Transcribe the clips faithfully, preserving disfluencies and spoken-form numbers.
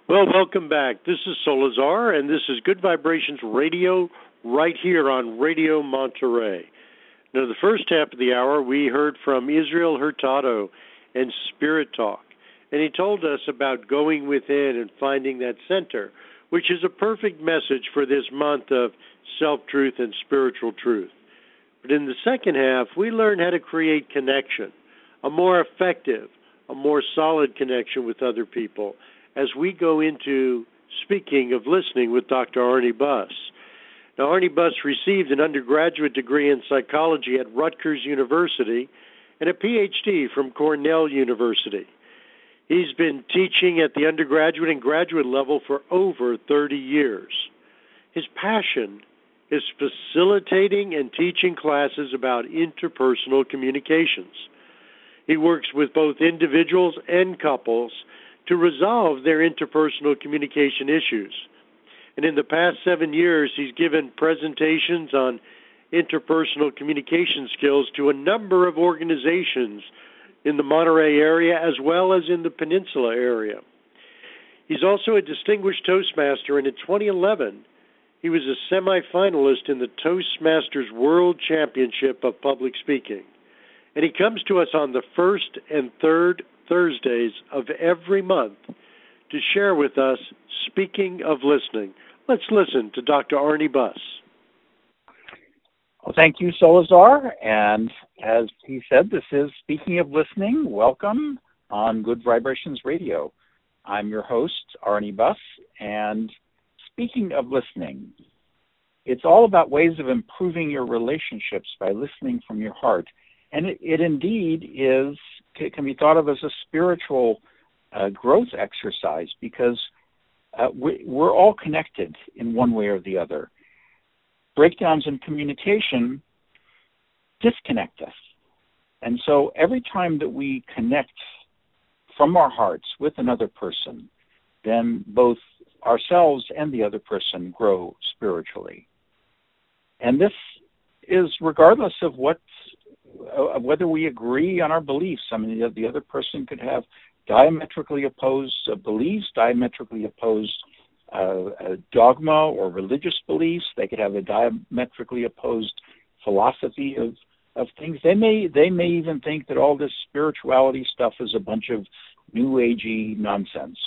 Well, welcome back. This is Solazar, and this is Good Vibrations Radio right here on Radio Monterey. Now, the first half of the hour, we heard from Israel Hurtado and Spirit Talk, and he told us about going within and finding that center, which is a perfect message for this month of self-truth and spiritual truth. But in the second half, we learned how to create connection, a more effective, a more solid connection with other people, as we go into Speaking of Listening with Doctor Arnie Buss. Now, Arnie Buss received an undergraduate degree in psychology at Rutgers University and a P H D from Cornell University. He's been teaching at the undergraduate and graduate level for over thirty years. His passion is facilitating and teaching classes about interpersonal communications. He works with both individuals and couples to resolve their interpersonal communication issues. And in the past seven years, he's given presentations on interpersonal communication skills to a number of organizations in the Monterey area as well as in the Peninsula area. He's also a distinguished Toastmaster, and in twenty eleven, he was a semifinalist in the Toastmasters World Championship of Public Speaking. And he comes to us on the first and third Thursdays of every month to share with us Speaking of Listening. Let's listen to Doctor Arnie Buss. Well, thank you, Solazar. And as he said, this is Speaking of Listening. Welcome on Good Vibrations Radio. I'm your host, Arnie Buss, and speaking of listening, it's all about ways of improving your relationships by listening from your heart. And it, it indeed is can be thought of as a spiritual uh, growth exercise because uh, we, we're all connected in one way or the other. Breakdowns in communication disconnect us. And so every time that we connect from our hearts with another person, then both ourselves and the other person grow spiritually. And this is regardless of what Uh, whether we agree on our beliefs. I mean, the, the other person could have diametrically opposed uh, beliefs, diametrically opposed uh, uh, dogma or religious beliefs. They could have a diametrically opposed philosophy of, of things. They may they may even think that all this spirituality stuff is a bunch of new agey nonsense.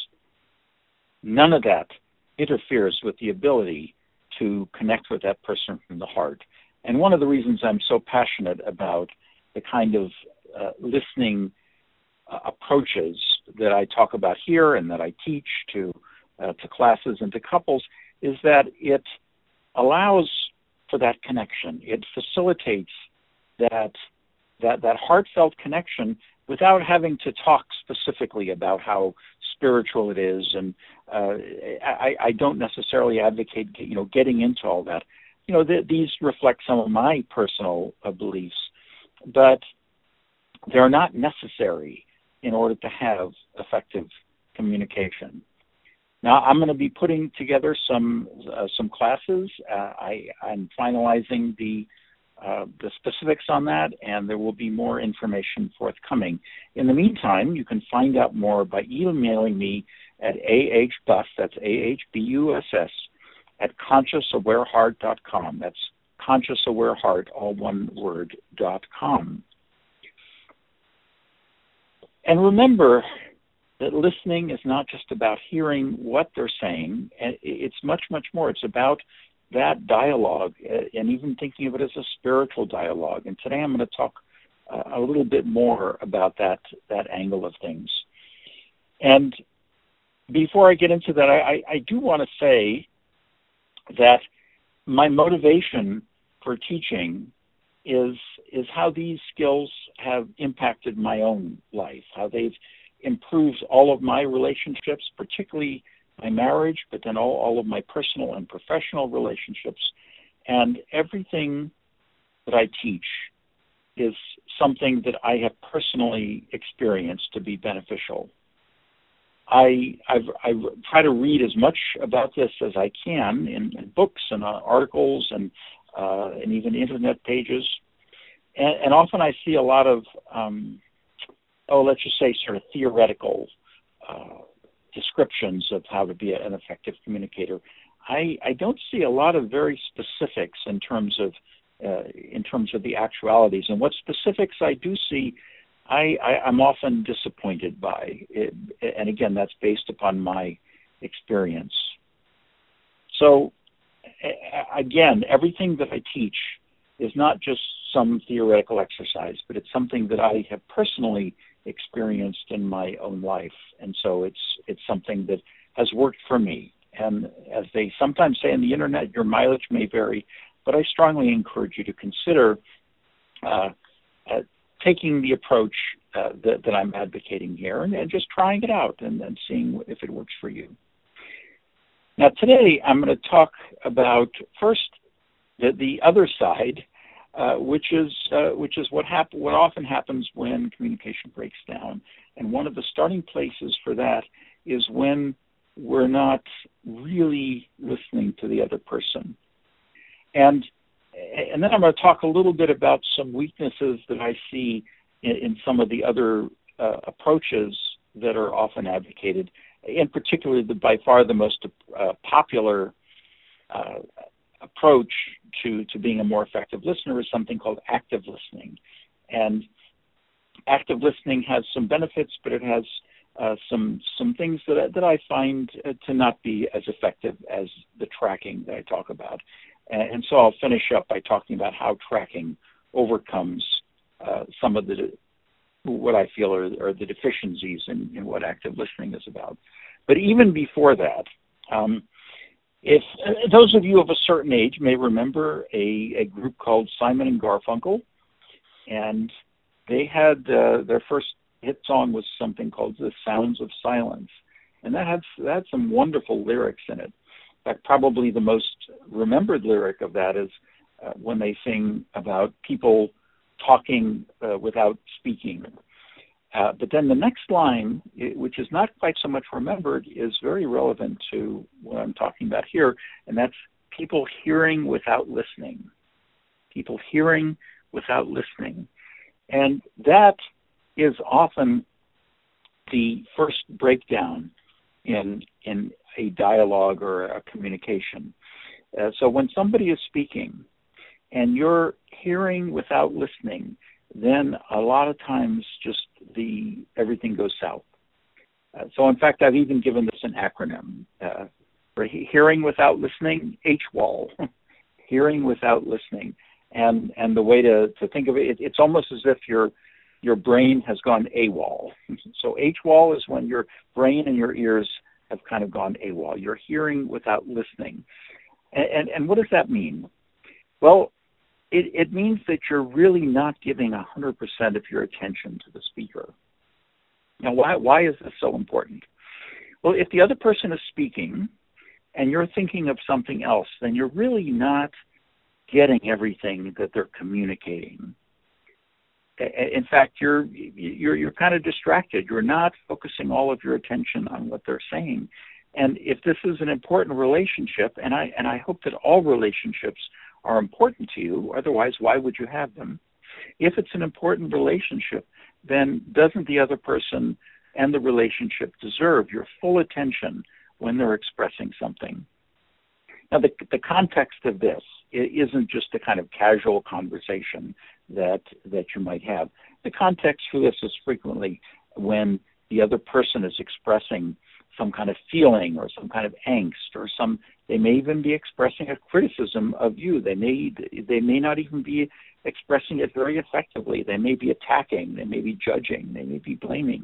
None of that interferes with the ability to connect with that person from the heart. And one of the reasons I'm so passionate about the kind of uh, listening uh, approaches that I talk about here and that I teach to uh, to classes and to couples is that it allows for that connection. It facilitates that that that heartfelt connection without having to talk specifically about how spiritual it is. And uh, I, I don't necessarily advocate, you know, getting into all that. You know, th- these reflect some of my personal uh, beliefs, but they're not necessary in order to have effective communication. Now, I'm going to be putting together some uh, some classes. Uh, I, I'm finalizing the uh, the specifics on that, and there will be more information forthcoming. In the meantime, you can find out more by emailing me at ahbuss, that's A H B U S S, at conscious aware heart dot com. That's conscious aware heart, all one word, dot com. And remember that listening is not just about hearing what they're saying. It's much, much more. It's about that dialogue and even thinking of it as a spiritual dialogue. And today I'm going to talk a little bit more about that, that angle of things. And before I get into that, I, I, I do want to say that my motivation for teaching is is how these skills have impacted my own life, how they've improved all of my relationships, particularly my marriage, but then all, all of my personal and professional relationships. And everything that I teach is something that I have personally experienced to be beneficial. I I've, I try to read as much about this as I can in, in books and uh, articles and uh, and even internet pages, and, and often I see a lot of um, oh let's just say sort of theoretical uh, descriptions of how to be an effective communicator. I, I don't see a lot of very specifics in terms of uh, in terms of the actualities. And what specifics I do see, I, I, I'm often disappointed by. It, and again, that's based upon my experience. So again, everything that I teach is not just some theoretical exercise, but it's something that I have personally experienced in my own life. And so it's it's something that has worked for me. And as they sometimes say on the internet, your mileage may vary, but I strongly encourage you to consider uh, uh, taking the approach uh, that, that I'm advocating here and, and just trying it out and, and seeing if it works for you. Now today I'm going to talk about first the, the other side, uh, which is uh, which is what hap- what often happens when communication breaks down. And one of the starting places for that is when we're not really listening to the other person. And and then I'm going to talk a little bit about some weaknesses that I see in, in some of the other uh, approaches that are often advocated. In particular, the, by far the most uh, popular uh, approach to, to being a more effective listener is something called active listening. And active listening has some benefits, but it has uh, some some things that I, that I find uh, to not be as effective as the tracking that I talk about. And, and so I'll finish up by talking about how tracking overcomes uh, some of the what I feel are, are the deficiencies in, in what active listening is about. But even before that, um, if uh, those of you of a certain age may remember a, a group called Simon and Garfunkel, and they had uh, their first hit song was something called "The Sounds of Silence," and that had that had some wonderful lyrics in it. In fact, probably the most remembered lyric of that is uh, when they sing about people talking uh, without speaking. Uh, but then the next line, which is not quite so much remembered, is very relevant to what I'm talking about here, and that's people hearing without listening. People hearing without listening. And that is often the first breakdown in, in a dialogue or a communication. Uh, so when somebody is speaking and you're hearing without listening, then a lot of times just the everything goes south. Uh, so in fact, I've even given this an acronym. Uh, for he- hearing without listening, H WAL, hearing without listening. And and the way to, to think of it, it, it's almost as if your your brain has gone AWOL. So H WAL is when your brain and your ears have kind of gone AWOL. You're hearing without listening. And, and, and what does that mean? Well, It, it means that you're really not giving one hundred percent of your attention to the speaker. Now, why, why is this so important? Well, if the other person is speaking and you're thinking of something else, then you're really not getting everything that they're communicating. In fact, you're, you're, you're kind of distracted. You're not focusing all of your attention on what they're saying. And if this is an important relationship, and I, and I hope that all relationships are important to you, otherwise why would you have them? If it's an important relationship, then doesn't the other person and the relationship deserve your full attention when they're expressing something? Now, the, the context of this isn't just a kind of casual conversation that that you might have. The context for this is frequently when the other person is expressing some kind of feeling or some kind of angst or some, they may even be expressing a criticism of you. They may, they may not even be expressing it very effectively. They may be attacking. They may be judging. They may be blaming.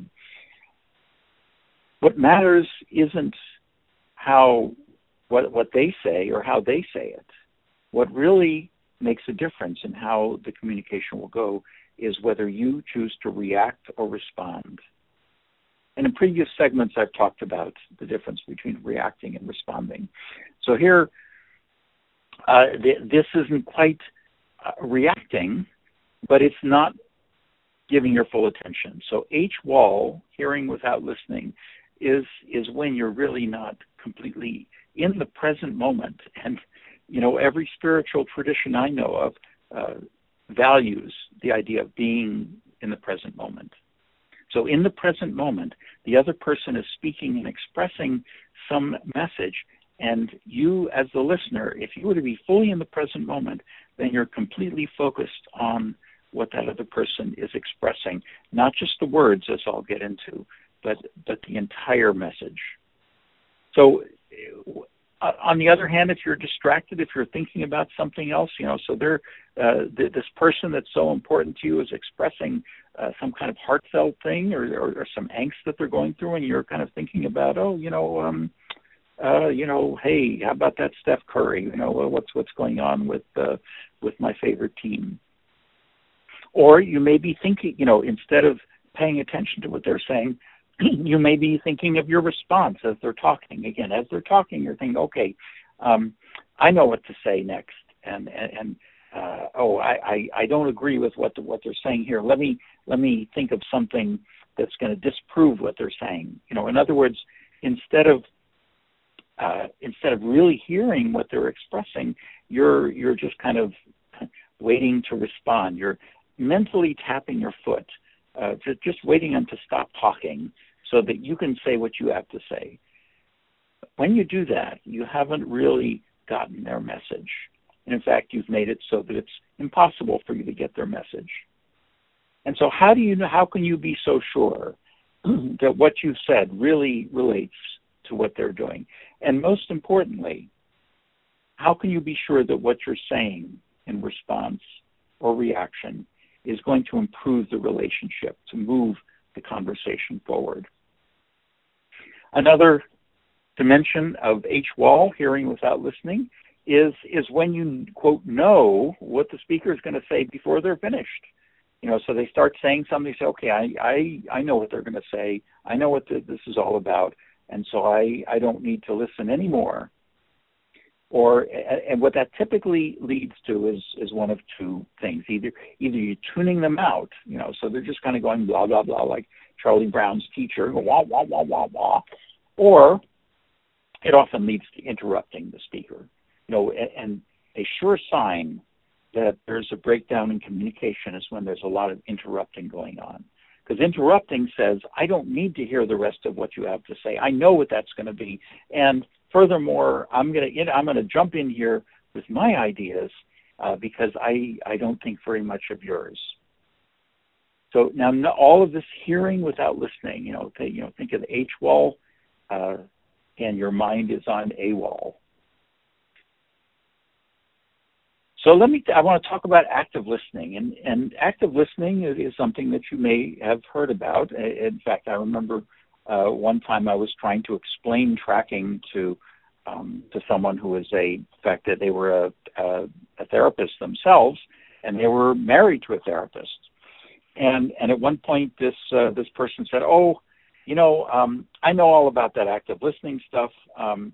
What matters isn't how, what, what they say or how they say it. What really makes a difference in how the communication will go is whether you choose to react or respond. And in previous segments, I've talked about the difference between reacting and responding. So here, uh, th- this isn't quite uh, reacting, but it's not giving your full attention. So H WAL, hearing without listening, is is when you're really not completely in the present moment. And, you know, every spiritual tradition I know of uh, values the idea of being in the present moment. So in the present moment, the other person is speaking and expressing some message, and you as the listener, if you were to be fully in the present moment, then you're completely focused on what that other person is expressing, not just the words, as I'll get into, but but the entire message. So uh, on the other hand, if you're distracted, if you're thinking about something else, you know, so they're, uh, th- this person that's so important to you is expressing uh, some kind of heartfelt thing or, or, or some angst that they're going through, and you're kind of thinking about, oh, you know, um, uh, you know, hey, how about that Steph Curry? You know, what's what's going on with uh, with my favorite team? Or you may be thinking, you know, instead of paying attention to what they're saying, you may be thinking of your response as they're talking. Again, as they're talking, you're thinking, okay, um, I know what to say next, and and, and uh, oh, I, I, I don't agree with what the, what they're saying here. Let me let me think of something that's going to disprove what they're saying. You know, in other words, instead of uh, instead of really hearing what they're expressing, you're you're just kind of waiting to respond. You're mentally tapping your foot, uh, just, just waiting them to stop talking so that you can say what you have to say. When you do that, you haven't really gotten their message. And in fact, you've made it so that it's impossible for you to get their message. And so how do you know, how can you be so sure that what you've said really relates to what they're doing? And most importantly, how can you be sure that what you're saying in response or reaction is going to improve the relationship, to move the conversation forward? Another dimension of H WAL, hearing without listening, is is when you, quote, know what the speaker is going to say before they're finished. You know, so they start saying something, they say, okay, I, I, I know what they're going to say. I know what the, this is all about, and so I, I don't need to listen anymore. Or, and what that typically leads to is, is one of two things. Either either you're tuning them out, you know, so they're just kind of going blah, blah, blah, like Charlie Brown's teacher, wah, wah, wah, wah, wah. Or it often leads to interrupting the speaker. You know, and a sure sign that there's a breakdown in communication is when there's a lot of interrupting going on. Because interrupting says, I don't need to hear the rest of what you have to say. I know what that's going to be. And furthermore, I'm going to I'm going to jump in here with my ideas uh, because I, I don't think very much of yours. So now all of this hearing without listening, you know, th- you know, think of the H WAL, uh, and your mind is on A WAL. So let me, I want to talk about active listening. And, and active listening is, is something that you may have heard about. In fact, I remember uh, one time I was trying to explain tracking to um, to someone who was a, in fact, that they were a, a, a therapist themselves, and they were married to a therapist. And and at one point, this uh, this person said, oh, you know, um, I know all about that active listening stuff. Um,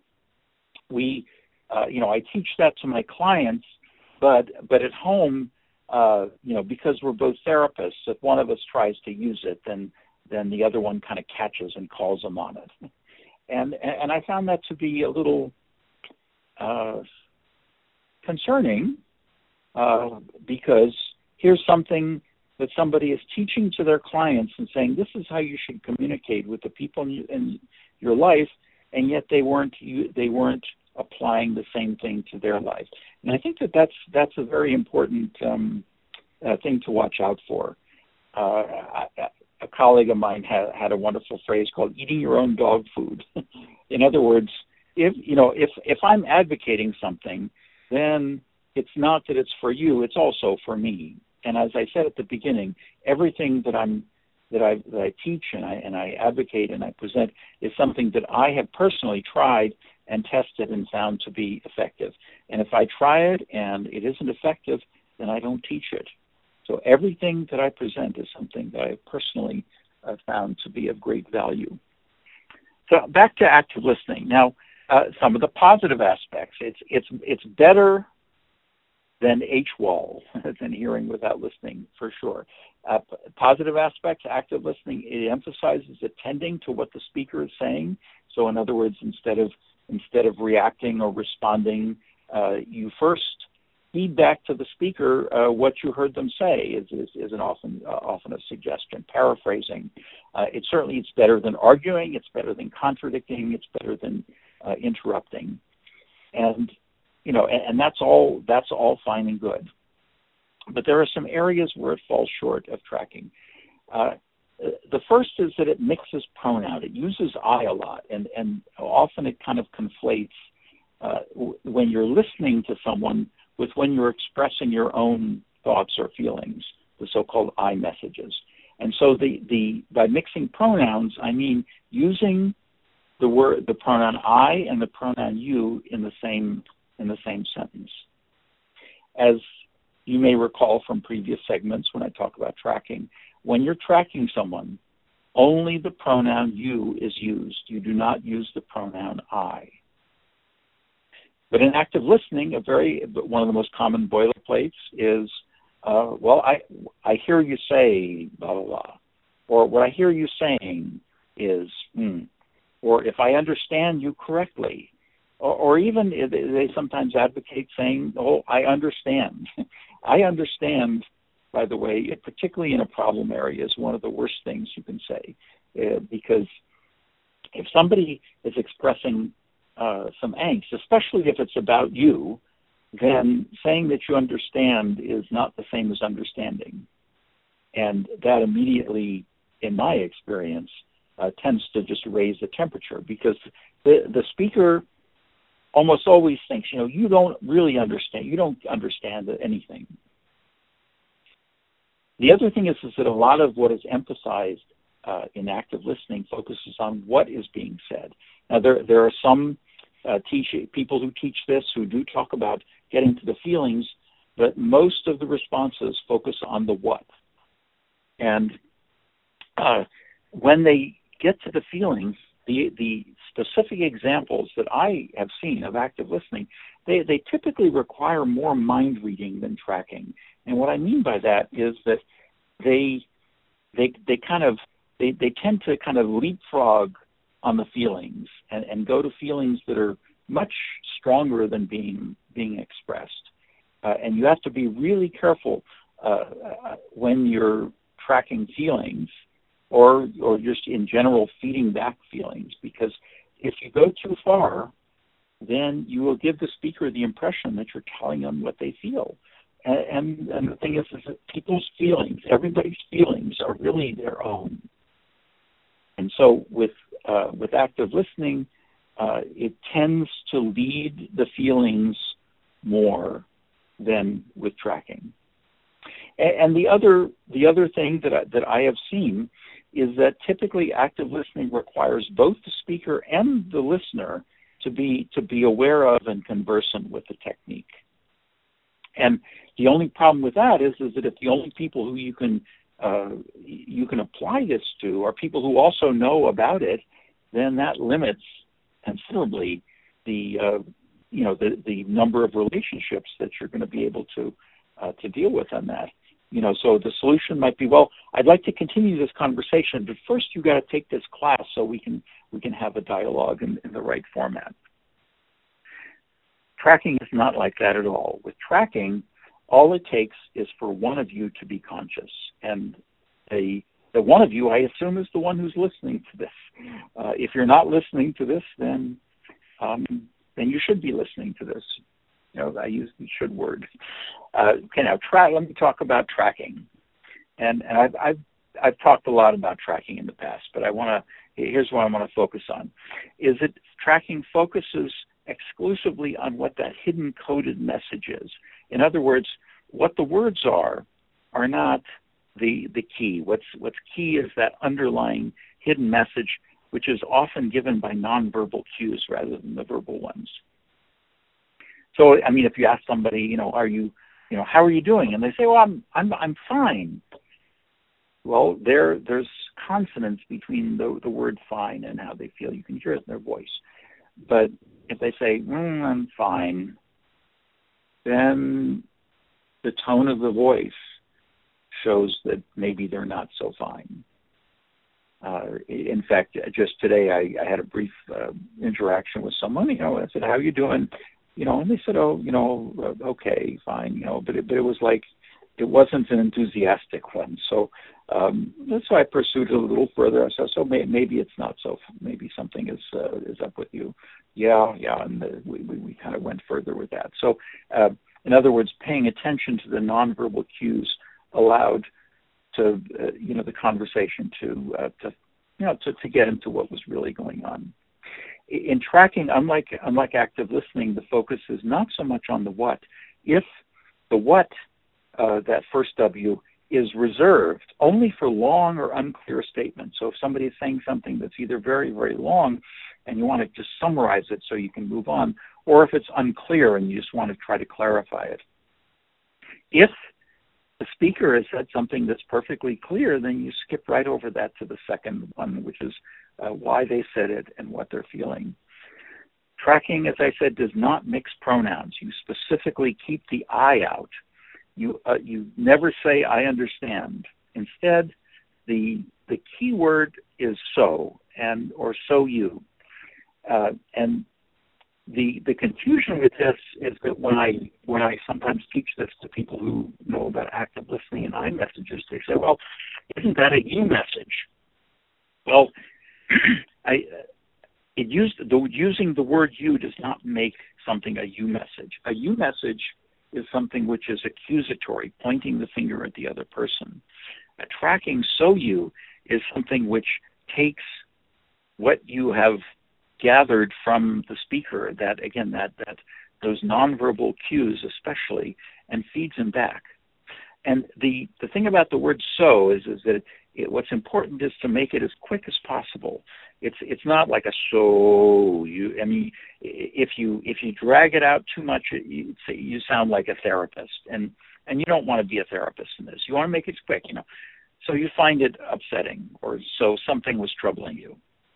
we, uh, you know, I teach that to my clients. But but at home, uh, you know, because we're both therapists, if one of us tries to use it, then then the other one kind of catches and calls them on it. And and I found that to be a little uh, concerning uh, because here's something that somebody is teaching to their clients and saying, this is how you should communicate with the people in, in your life, and yet they weren't they weren't applying the same thing to their life. And I think that that's, that's a very important um, uh, thing to watch out for. Uh, a, a colleague of mine had, had a wonderful phrase called eating your own dog food. In other words, if, you know, if, if I'm advocating something, then it's not that it's for you, it's also for me. And as I said at the beginning, everything that I'm that I, that I teach and I, and I advocate and I present is something that I have personally tried and tested and found to be effective. And if I try it and it isn't effective, then I don't teach it. So everything that I present is something that I personally uh, found to be of great value. So back to active listening. Now, uh, some of the positive aspects. It's it's it's better than H WAL, than hearing without listening, for sure. Uh, positive aspects, active listening, it emphasizes attending to what the speaker is saying. So in other words, instead of instead of reacting or responding, uh, you first feed back to the speaker uh, what you heard them say is, is, is an often uh, often a suggestion. Paraphrasing, Uh, it certainly it's better than arguing. It's better than contradicting. It's better than uh, interrupting. And you know, and, and that's all. That's all fine and good. But there are some areas where it falls short of tracking. Uh, the first is that it mixes pronoun. It uses I a lot, and and often it kind of conflates uh, w- when you're listening to someone with when you're expressing your own thoughts or feelings, the so-called I messages. And so the, the by mixing pronouns, I mean using the word the pronoun I and the pronoun you in the same in the same sentence. As you may recall from previous segments when I talk about tracking, when you're tracking someone, only the pronoun you is used. You do not use the pronoun I. But in active listening, a very one of the most common boilerplates is, uh, well, I I hear you say blah blah blah, or what I hear you saying is, hmm. or if I understand you correctly, or, or even they sometimes advocate saying, oh, I understand. I understand. By the way, particularly in a problem area, is one of the worst things you can say, uh, because if somebody is expressing uh, some angst, especially if it's about you, then saying that you understand is not the same as understanding. And that immediately, in my experience, uh, tends to just raise the temperature, because the, the speaker almost always thinks, you know, you don't really understand, you don't understand anything. The other thing is, is that a lot of what is emphasized uh, in active listening focuses on what is being said. Now, there there are some uh, teach, people who teach this who do talk about getting to the feelings, but most of the responses focus on the what. And uh, when they get to the feelings, the the specific examples that I have seen of active listening, they, they typically require more mind reading than tracking. And what I mean by that is that they they they kind of they, they tend to kind of leapfrog on the feelings and, and go to feelings that are much stronger than being being expressed. Uh, and you have to be really careful uh, when you're tracking feelings, or or just in general feeding back feelings, because if you go too far, then you will give the speaker the impression that you're telling them what they feel. And, and the thing is, is that people's feelings, everybody's feelings, are really their own. And so with uh, with active listening, uh, it tends to lead the feelings more than with tracking. And, and the other the other thing that I, that I have seen is that typically active listening requires both the speaker and the listener to be to be aware of and conversant with the technique. And the only problem with that is, is that if the only people who you can uh, you can apply this to are people who also know about it, then that limits considerably the uh, you know the, the number of relationships that you're going to be able to uh, to deal with on that. You know, so the solution might be, well, I'd like to continue this conversation, but first you've got to take this class so we can we can have a dialogue in, in the right format. Tracking is not like that at all. With tracking, all it takes is for one of you to be conscious. And the, the one of you, I assume, is the one who's listening to this. Uh, if you're not listening to this, then um, then you should be listening to this. You know, I use the should word. Uh, okay, now, tra- let me talk about tracking. And, and I've, I've, I've talked a lot about tracking in the past, but I want to, here's what I want to focus on, is that tracking focuses exclusively on what that hidden coded message is. In other words, what the words are are not the the key. What's what's key is that underlying hidden message, which is often given by nonverbal cues rather than the verbal ones. So, I mean, if you ask somebody, you know, are you, you know, how are you doing? And they say, well, I'm I'm I'm fine. Well, there there's consonance between the the word fine and how they feel. You can hear it in their voice. But if they say, mm, I'm fine, then the tone of the voice shows that maybe they're not so fine. Uh, in fact, just today I, I had a brief uh, interaction with someone. You know, I said, how are you doing? You know, and they said, oh, you know, okay, fine, you know, but it, but it was like, it wasn't an enthusiastic one. So um, that's why I pursued it a little further. I said, so may, maybe it's not so. Maybe something is uh, is up with you. Yeah, yeah, and the, we, we, we kind of went further with that. So uh, in other words, paying attention to the nonverbal cues allowed to, uh, you know, the conversation to, uh, to you know, to, to get into what was really going on. In tracking, unlike unlike active listening, the focus is not so much on the what. If the what, uh, that first W, is reserved only for long or unclear statements. So if somebody is saying something that's either very, very long and you want to just summarize it so you can move on, or if it's unclear and you just want to try to clarify it. If the speaker has said something that's perfectly clear, then you skip right over that to the second one, which is uh, why they said it and what they're feeling. Tracking, as I said, does not mix pronouns. You specifically keep the I out. You uh, you never say I understand. Instead, the the key word is so and or so you. Uh, and the the confusion with this is that when I when I sometimes teach this to people who know about active listening and I messages, they say, well, isn't that a you message? Well, I it used the using the word you does not make something a you message. A you message is something which is accusatory, pointing the finger at the other person. A tracking so you is something which takes what you have gathered from the speaker, that again, that that those nonverbal cues especially, and feeds them back. And the the thing about the word so is is that it, what's important is to make it as quick as possible. It's it's not like a so you. I mean, if you if you drag it out too much, you you sound like a therapist, and and you don't want to be a therapist in this. You want to make it quick, you know. So you find it upsetting, or so something was troubling you.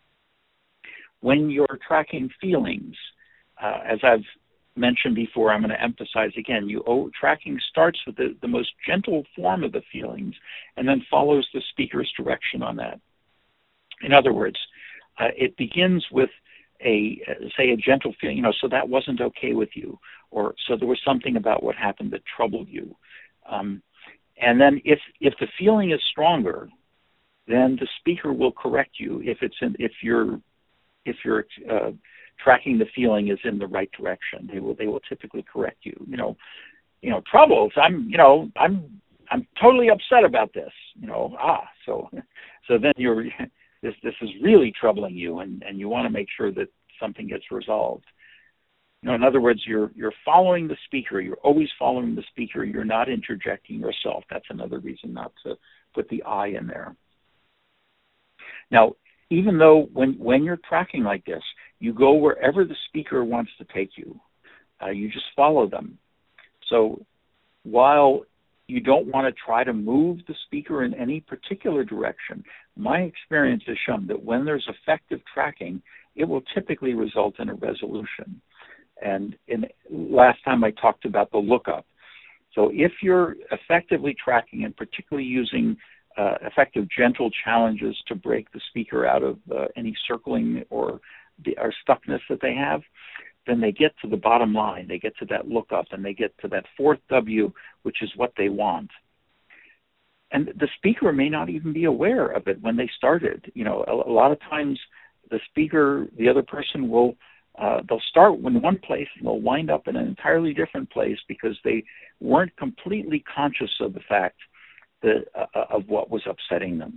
When you're tracking feelings, uh, as I've mentioned before, I'm going to emphasize again, you oh, tracking starts with the, the most gentle form of the feelings and then follows the speaker's direction on that. In other words, uh, it begins with a, uh, say, a gentle feeling, you know, so that wasn't okay with you, or so there was something about what happened that troubled you. Um, and then if, if the feeling is stronger, then the speaker will correct you if it's in, if you're if you're uh, tracking the feeling is in the right direction. They will they will typically correct you. You know, you know, troubles. I'm you know I'm I'm totally upset about this. You know, ah, so so then you're this this is really troubling you, and, and you want to make sure that something gets resolved. You know, in other words, you're you're following the speaker. You're always following the speaker. You're not interjecting yourself. That's another reason not to put the I in there. Now, even though when, when you're tracking like this, you go wherever the speaker wants to take you. Uh, you just follow them. So while you don't want to try to move the speaker in any particular direction, my experience has shown that when there's effective tracking, it will typically result in a resolution. And in, last time I talked about the lookup. So if you're effectively tracking and particularly using Uh, effective gentle challenges to break the speaker out of uh, any circling or, the, or stuckness that they have, then they get to the bottom line. They get to that lookup, and they get to that fourth W, which is what they want. And the speaker may not even be aware of it when they started. You know, a, a lot of times the speaker, the other person will, uh, they'll start in one place and they'll wind up in an entirely different place because they weren't completely conscious of the fact The, uh, of what was upsetting them.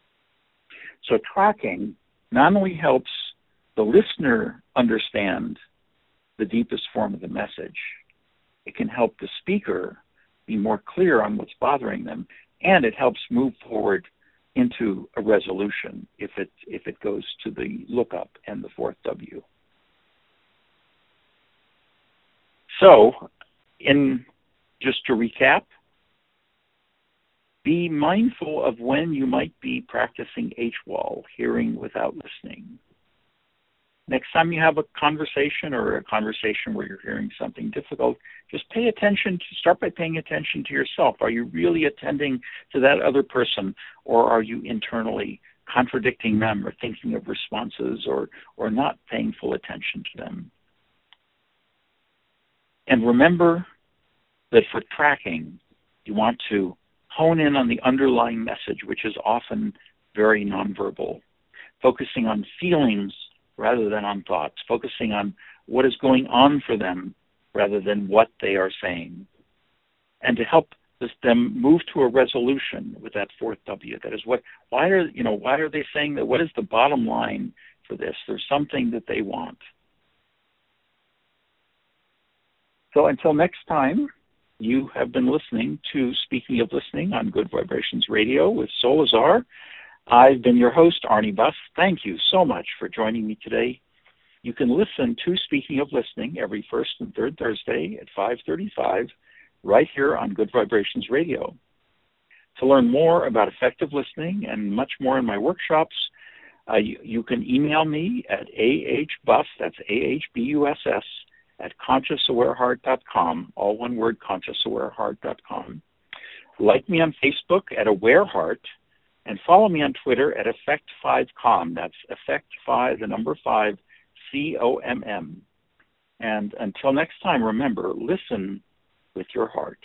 So tracking not only helps the listener understand the deepest form of the message, it can help the speaker be more clear on what's bothering them, and it helps move forward into a resolution if it, if it goes to the lookup and the fourth W. So, in just to recap, be mindful of when you might be practicing H W A L, hearing without listening. Next time you have a conversation or a conversation where you're hearing something difficult, just pay attention, to, start by paying attention to yourself. Are you really attending to that other person, or are you internally contradicting them or thinking of responses or, or not paying full attention to them? And remember that for tracking, You want to hone in on the underlying message, which is often very nonverbal, focusing on feelings rather than on thoughts, focusing on what is going on for them rather than what they are saying, and to help this, them move to a resolution with that fourth W. That is, what, why are, you know, why are they saying that? What is the bottom line for this? There's something that they want. So until next time, you have been listening to Speaking of Listening on Good Vibrations Radio with Sol Azar. I've been your host, Arnie Buss. Thank you so much for joining me today. You can listen to Speaking of Listening every first and third Thursday at five thirty-five right here on Good Vibrations Radio. To learn more about effective listening and much more in my workshops, uh, you, you can email me at ahbuss, that's A H B U S S, at conscious aware heart dot com, all one word, conscious aware heart dot com. Like me on Facebook at AwareHeart, and follow me on Twitter at Effect five Com. That's Effect five, the number five, C O M M. And until next time, remember, listen with your heart.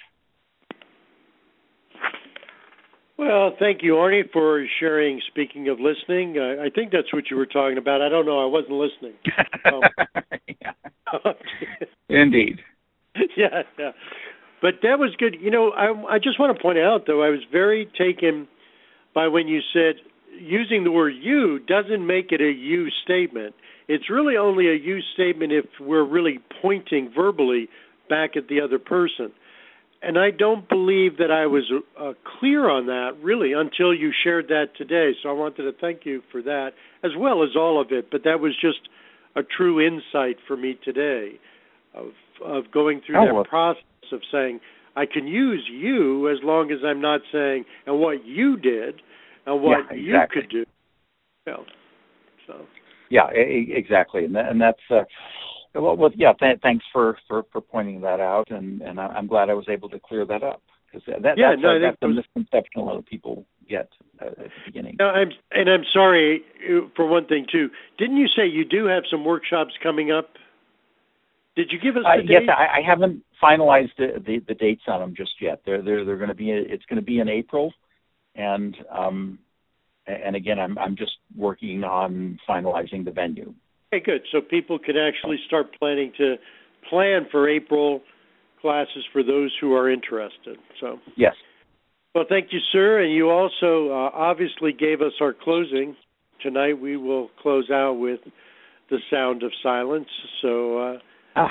Well, thank you, Arnie, for sharing Speaking of Listening. Uh, I think that's what you were talking about. I don't know. I wasn't listening. Um, yeah. Indeed. Yeah, yeah. But that was good. You know, I, I just want to point out, though, I was very taken by when you said using the word you doesn't make it a you statement. It's really only a you statement if we're really pointing verbally back at the other person. And I don't believe that I was uh, clear on that, really, until you shared that today. So I wanted to thank you for that, as well as all of it. But that was just a true insight for me today of of going through oh, that well. process of saying, I can use you as long as I'm not saying, and what you did, and what yeah, exactly. you could do. You know, so. Yeah, exactly. And, that, and that's... Uh, Well, well yeah. Th- thanks for, for, for pointing that out, and, and I'm glad I was able to clear that up, because that, yeah, that's, no, a, that's a was, misconception a lot of people get uh, at the beginning. No, I'm and I'm sorry for one thing too. Didn't you say you do have some workshops coming up? Did you give us the uh, dates? Yes, I, I haven't finalized the, the, the dates on them just yet. They're they're they're going to be it's going to be in April, and um and again I'm I'm just working on finalizing the venue. Okay, good. So people can actually start planning to plan for April classes for those who are interested. So yes. Well, thank you, sir. And you also uh, obviously gave us our closing. Tonight we will close out with the sound of silence. So uh, ah.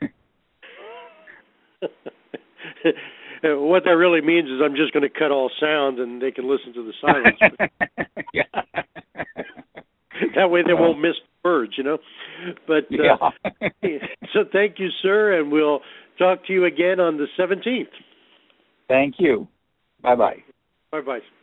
uh, what that really means is I'm just going to cut all sound and they can listen to the silence. Yeah. That way they won't miss words, you know. But uh, yeah. So thank you, sir, and we'll talk to you again on the seventeenth. Thank you. Bye-bye. Bye-bye.